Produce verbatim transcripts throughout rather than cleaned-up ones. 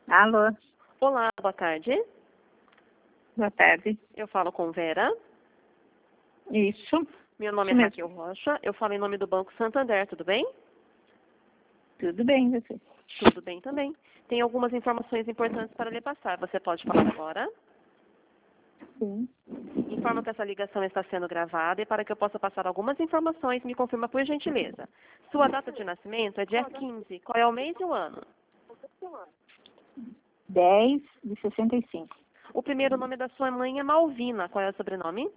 Alô, Olá, boa tarde. boa tarde. Eu falo com Vera. Isso, Meu nome isso é mesmo. Raquel Rocha. Eu falo em nome do Banco Santander, tudo bem? Tudo bem, você? Tudo bem também. Tem algumas informações importantes para lhe passar. Você pode falar agora? Sim. Informo que essa ligação está sendo gravada e para que eu possa passar algumas informações, me confirma por gentileza. Sua data de nascimento é dia quinze. Qual é o mês e o ano? dez de sessenta e cinco. O primeiro nome da sua mãe é Malvina. Qual é o sobrenome?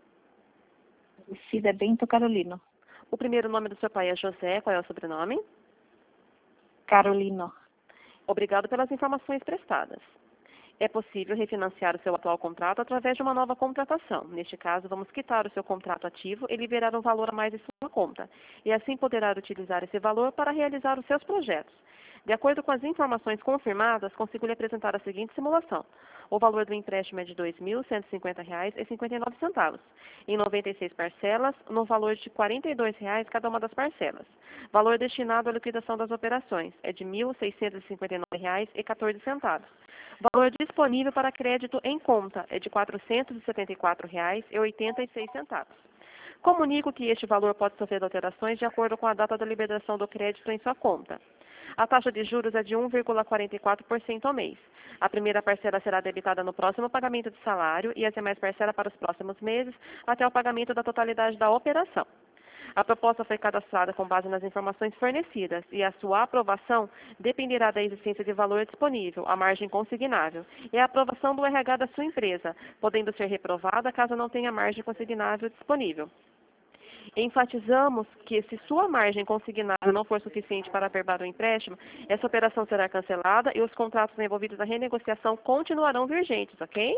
Cida Bento Carolino. O primeiro nome do seu pai é José. Qual é o sobrenome? Carolino. Obrigado pelas informações prestadas. É possível refinanciar o seu atual contrato através de uma nova contratação. Neste caso, vamos quitar o seu contrato ativo e liberar um valor a mais em sua conta. E assim poderá utilizar esse valor para realizar os seus projetos. De acordo com as informações confirmadas, consigo lhe apresentar a seguinte simulação. O valor do empréstimo é de dois mil cento e cinquenta reais e cinquenta e nove centavos, em noventa e seis parcelas, no valor de quarenta e dois reais cada uma das parcelas. Valor destinado à liquidação das operações é de mil seiscentos e cinquenta e nove reais e quatorze centavos. Valor disponível para crédito em conta é de quatrocentos e setenta e quatro reais e oitenta e seis centavos. Comunico que este valor pode sofrer alterações de acordo com a data da liberação do crédito em sua conta. A taxa de juros é de um vírgula quarenta e quatro por cento ao mês. A primeira parcela será debitada no próximo pagamento de salário e as demais parcelas para os próximos meses até o pagamento da totalidade da operação. A proposta foi cadastrada com base nas informações fornecidas e a sua aprovação dependerá da existência de valor disponível, a margem consignável, e a aprovação do R H da sua empresa, podendo ser reprovada caso não tenha margem consignável disponível. Enfatizamos que se sua margem consignável não for suficiente para averbar o empréstimo, essa operação será cancelada e os contratos envolvidos na renegociação continuarão vigentes, ok?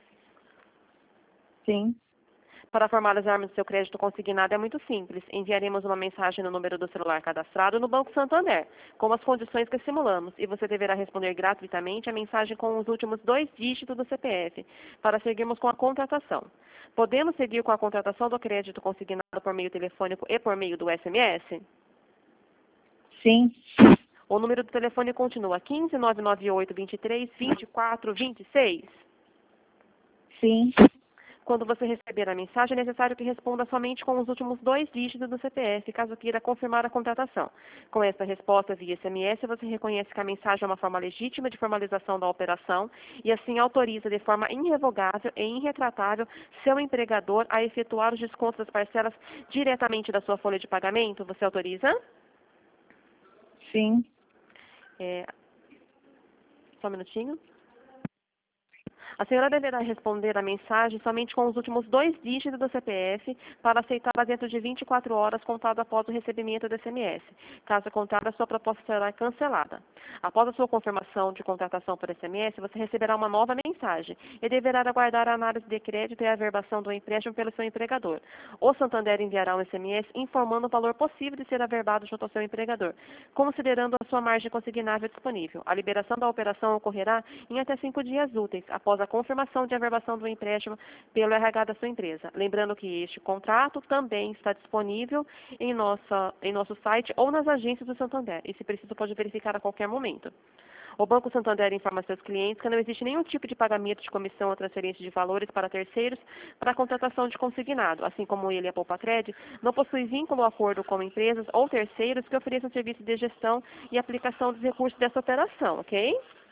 Sim. Para formalizarmos o seu crédito consignado é muito simples. Enviaremos uma mensagem no número do celular cadastrado no Banco Santander, com as condições que simulamos, e você deverá responder gratuitamente a mensagem com os últimos dois dígitos do C P F, para seguirmos com a contratação. Podemos seguir com a contratação do crédito consignado por meio telefônico e por meio do S M S? Sim. O número do telefone continua quinze, nove nove oito, vinte e três, vinte e quatro, vinte e seis? Sim. Quando você receber a mensagem, é necessário que responda somente com os últimos dois dígitos do C P F, caso queira confirmar a contratação. Com esta resposta via S M S, você reconhece que a mensagem é uma forma legítima de formalização da operação e assim autoriza de forma irrevogável e irretratável seu empregador a efetuar os descontos das parcelas diretamente da sua folha de pagamento. Você autoriza? Sim. É... Só um minutinho. A senhora deverá responder a mensagem somente com os últimos dois dígitos do C P F para aceitá-la dentro de vinte e quatro horas contado após o recebimento do S M S. Caso contrário, a sua proposta será cancelada. Após a sua confirmação de contratação por S M S, você receberá uma nova mensagem e deverá aguardar a análise de crédito e a averbação do empréstimo pelo seu empregador. O Santander enviará um S M S informando o valor possível de ser averbado junto ao seu empregador, considerando a sua margem consignável disponível. A liberação da operação ocorrerá em até cinco dias úteis após a confirmação de averbação do empréstimo pelo R H da sua empresa. Lembrando que este contrato também está disponível em, nossa, em nosso site ou nas agências do Santander, e se preciso pode verificar a qualquer momento. O Banco Santander informa seus clientes que não existe nenhum tipo de pagamento de comissão ou transferência de valores para terceiros para a contratação de consignado, assim como ele, a Poupacred, não possui vínculo ou acordo com empresas ou terceiros que ofereçam serviço de gestão e aplicação dos recursos dessa operação, ok?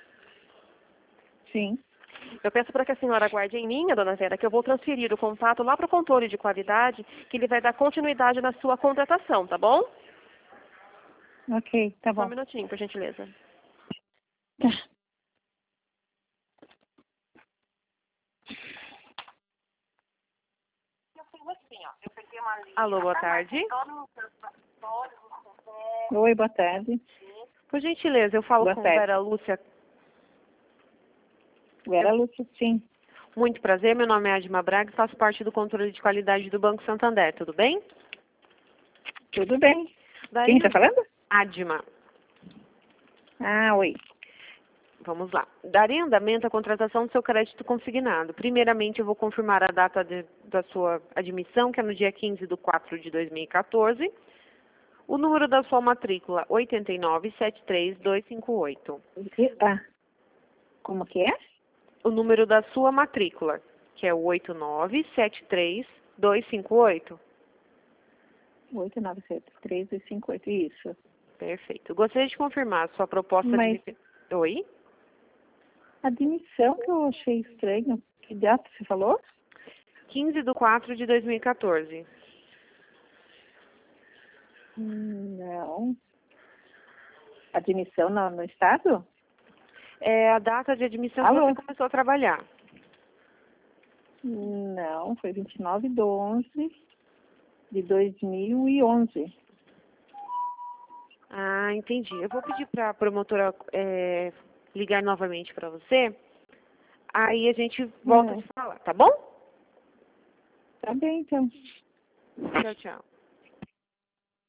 Sim. Eu peço para que a senhora aguarde em linha, dona Vera, que eu vou transferir o contato lá para o controle de qualidade, que ele vai dar continuidade na sua contratação, tá bom? Ok, tá Só um bom. minutinho, por gentileza. Tá. Alô, boa tarde. Oi, boa tarde. Por gentileza, eu falo Boa com tarde. Vera Lúcia. Vera Lúcia, sim. Muito prazer, meu nome é Adma Braga e faço parte do controle de qualidade do Banco Santander, tudo bem? Tudo bem. Daí, Quem está falando? Adma. Ah, oi. Vamos lá. Darei andamento à contratação do seu crédito consignado. Primeiramente, eu vou confirmar a data de, da sua admissão, que é no dia quinze de quatro de dois mil e quatorze. O número da sua matrícula, oito nove sete três dois cinco oito. Ah, Como que é? O número da sua matrícula, que é o oito nove sete três dois cinco oito. oito nove sete três cinco oito, isso. Perfeito. Gostaria de confirmar sua proposta Mas de... Oi? a admissão que eu achei estranho. Que data você falou? quinze de quatro de dois mil e quatorze. Hum, Não. Admissão no, no estado? É a data de admissão Alô? que você começou a trabalhar. Não, foi vinte e nove de onze de dois mil e onze. Ah, entendi. Eu vou pedir para a promotora é, ligar novamente para você. Aí a gente volta a Hum, se falar, tá bom? Tá bem, então. Tchau, tchau.